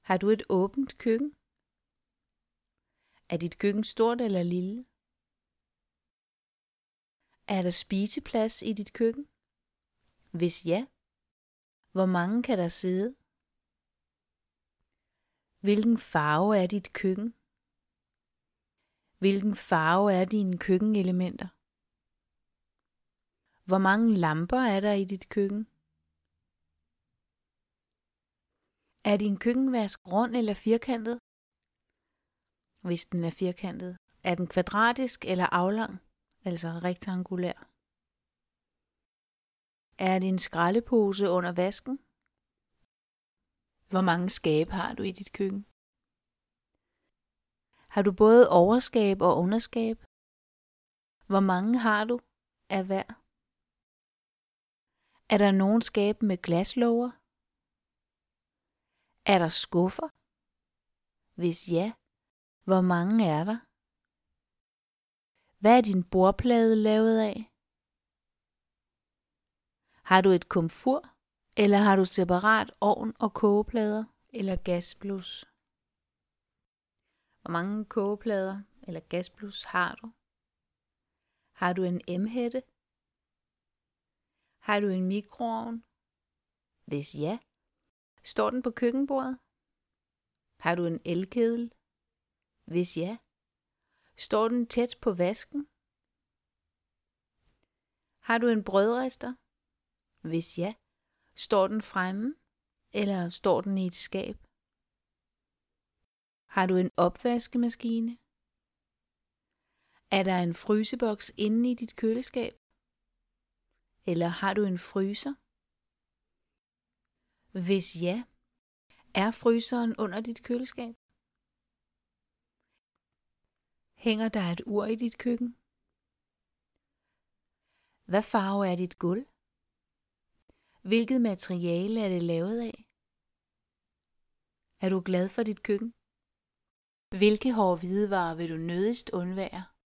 Har du et åbent køkken? Er dit køkken stort eller lille? Er der spiseplads i dit køkken? Hvis ja, hvor mange kan der sidde? Hvilken farve er dit køkken? Hvilken farve er dine køkkenelementer? Hvor mange lamper er der i dit køkken? Er din køkkenvask rund eller firkantet? Hvis den er firkantet, er den kvadratisk eller aflang, altså rektangulær? Er det en skraldepose under vasken? Hvor mange skabe har du i dit køkken? Har du både overskab og underskab? Hvor mange har du af hver? Er der nogen skabe med glaslåger? Er der skuffer? Hvis ja, hvor mange er der? Hvad er din bordplade lavet af? Har du et komfur, eller har du separat ovn og kogeplader eller gasblus? Hvor mange kogeplader eller gasblus har du? Har du en emhætte? Har du en mikroovn? Hvis ja, står den på køkkenbordet? Har du en elkedel? Hvis ja, står den tæt på vasken? Har du en brødrister? Hvis ja, står den fremme, eller står den i et skab? Har du en opvaskemaskine? Er der en fryseboks inde i dit køleskab? Eller har du en fryser? Hvis ja, er fryseren under dit køleskab? Hænger der et ur i dit køkken? Hvad farve er dit gulv? Hvilket materiale er det lavet af? Er du glad for dit køkken? Hvilke hårde hvidevarer vil du nødigst undvære?